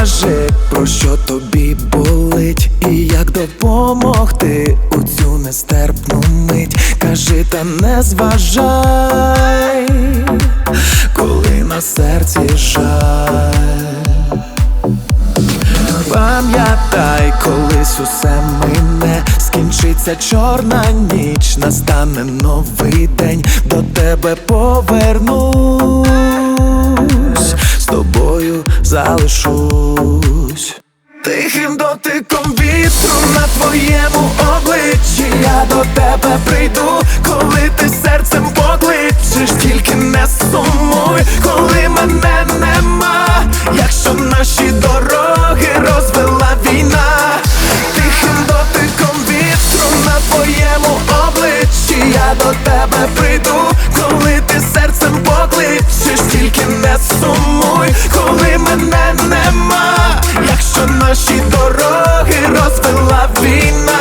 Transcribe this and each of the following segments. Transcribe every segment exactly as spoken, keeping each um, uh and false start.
Розкажи, про що тобі болить, і як допомогти у цю нестерпну мить. Кажи, та не зважай, коли на серці жаль. Пам'ятай, колись усе мине, скінчиться чорна ніч, настане новий день, до тебе повернусь, з тобою залишусь. Тихим дотиком вітру на твоєму обличчі я до тебе прийду, коли ти серцем покличеш, тільки не сумуй, коли мене нема, якщо наші дороги розвела війна. Тихим дотиком вітру на твоєму обличчі я до тебе прийду, коли ти серцем покличеш, тільки не сумуй, коли мене нема, якщо наші дороги розвела війна.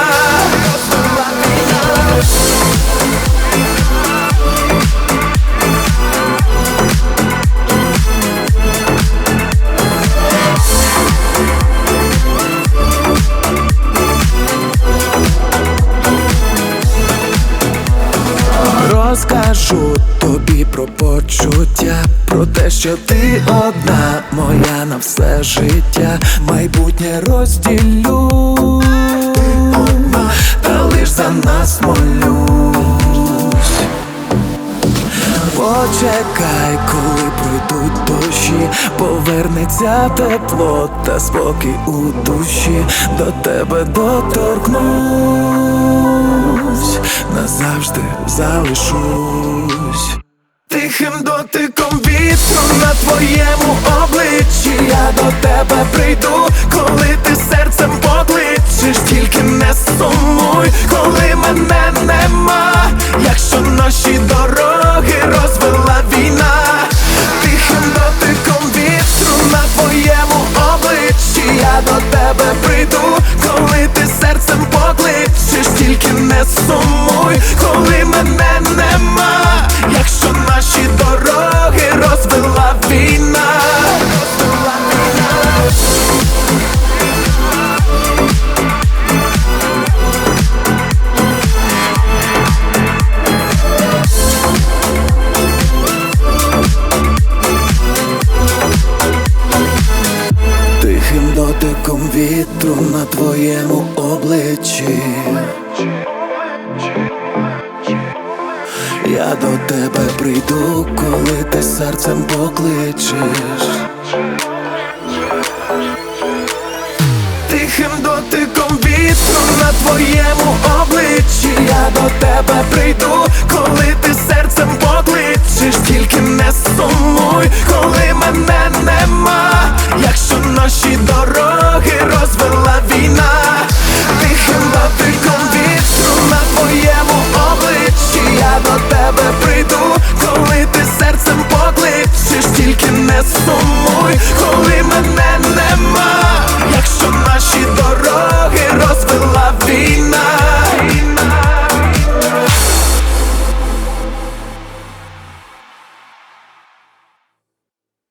Розкажу тобі про почуття, про те, що ти одна, моя на все життя. Майбутнє розділю, та лиш за нас молюсь. Почекай, коли пройдуть дощі, повернеться тепло та спокій у душі, до тебе доторкнусь, назавжди залишусь. Тихим дотиком вітру на твоєму обличчі я до тебе прийду, коли ти серцем покличеш, тільки не сумуй, коли мене нема, якщо наші дороги розвела війна. Тихим дотиком вітру на твоєму обличчі я до тебе прийду, коли ти серцем покличеш, тільки не сумуй, коли мене нема, якщо наші дороги розвела війна. Тихим дотиком вітру на твоєму обличчі я до тебе прийду, коли ти серцем покличеш. Тихим дотиком вітру на твоєму обличчі я до тебе прийду, коли ти серцем покличеш, тільки не сумуй, коли мене нема, якщо наші дороги розвела війна. Тихим дотиком вітру на твоєму обличчі я до тебе прийду, коли ти серцем покличеш, тільки не сумуй.